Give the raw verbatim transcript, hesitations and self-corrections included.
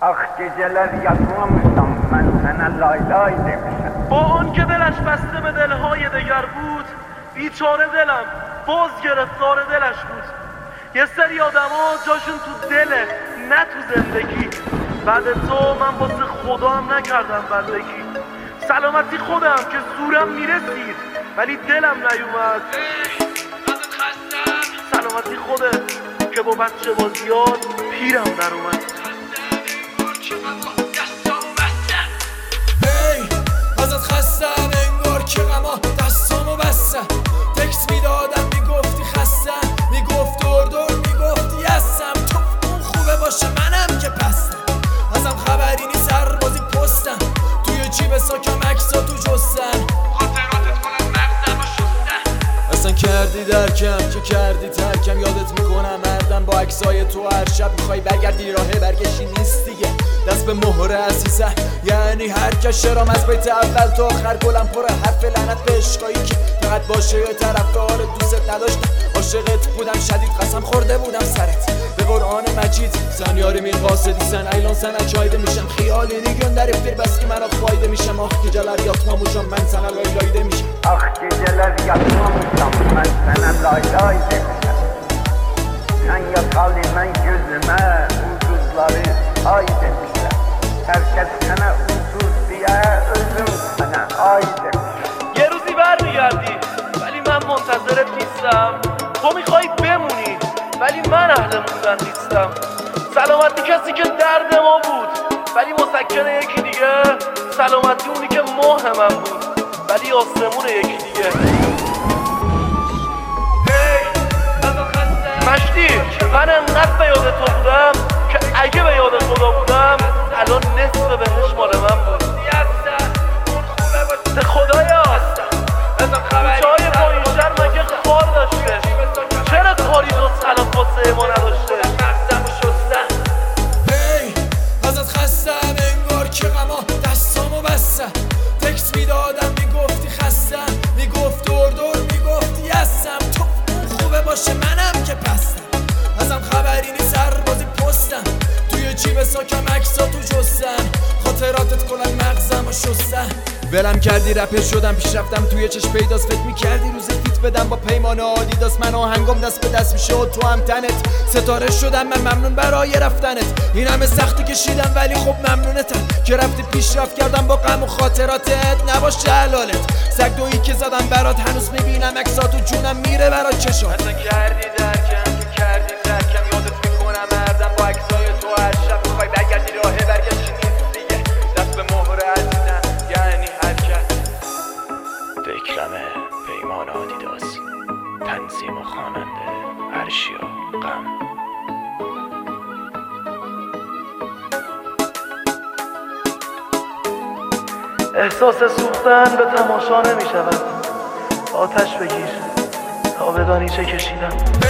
آخ geceler yatmamışsam من sana lay lay demişim. با آن که دلش بسته به دلهای دگر بود، بیچاره دلم باز گرفتار دلش بود. یه سری آدم ها جاشون تو دله نه تو زندگی. بعد تو من واسه خدا هم نکردم بندگی. سلامتی خودم که زورم میرسید ولی دلم نیومد. سلامتی خودت که با بچه بازیات پیرم در اومد. هی ازت خستم انگار که غما دستامو بستم. تکس میدادم میگفتی خستم، میگفت دور دور میگفتی هستم. تو اون خوبه باشه منم که پستم. ازم خبری نی سربازی پستم، توی جیب ساکم عکسا تو جستن. خاطراتت کنم مغزم و شستن. اصلا کردی درکم که کردی ترکم. یادت میکنم مردم با عکسای تو هر شب میخوای برگردی راهه برگشتی نیست دیگه. دست به مهره عزیزه یعنی هر کس شرام از بیت اول تا آخر گلم پر حرف لعنت به عشقایی که فقط باشه یه طرفدار دوست نداشتم. عاشقت بودم شدید قسم خورده بودم سرت به قرآن مجید. سن یاری مین قاصدی سن ایلان سن اچایده میشم. خیالی نیگون در افتیر بس که من خواهیده میشم. آخ geceler yatmamışam من sana lay lay demişim. آخ geceler yatmamışam ben sana lay lay demişim. Sen yatalı ben gözüme ucuzları ay demişler. Herkes sana ucuz diye özüm sana ay demişim. یه روزی برمیگردی ولی من منتظرت نیستم. تو میخوای بمونی ولی من اهل موندن نیستم. سلامتی کسی که درد ما بود ولی مسکن یکی دیگه. سلامتی اونی که ماه من بود ولی آسمون یکی دیگه. مشتی من انقدر به یاد تو بودم که اگه به یاد خدا بودم الان نصف بهش مال من بود. به خدایا کوچه های با این شهر مگه خوار داشته؟ چرا کاری جز خلاف واسه ما نداشته؟ هی ازت خستم انگار که غما دستامو بستم. تکس میدادم میگفتی خستم، میگفت دور دور میگفتی هستم. تو اون خوبه باشه منم که پستم. ازم خبری نی سربازی پستم، توی جیب ساکم عکسا تو جستن. خاطراتت کنن مغزم و شستن. ولم کردی رپر شدم پیش رفتم توی چشم پیداست. فکر میکردی روز فیت بدم با پیمان آدیداس. من آهنگم دست به دست میشه و تو هم تنت. ستاره شدم من ممنون برای رفتنت. این همه سختی کشیدم ولی خب ممنونتم که رفتی پیشرفت کردم با غم و خاطراتت. نباشه حلالت سگ دویی که زدم برات هنوز میبینم عکسات و جونم میره برات چشات. اصلا کردی درکم که کردی ترکم. یادت میکنم مردم با عکسای تو هر شب میخوای برگردی راهه برگشتی نیست دیگه. دست به مهره عزیزم یعنی حرکت. دکلمه پیمان آدیداس تنظیم و خواننده ارشیا غم. احساس سوختن به تماشا نمی شود. آتش بگیر تا بدانی چه کشیدم.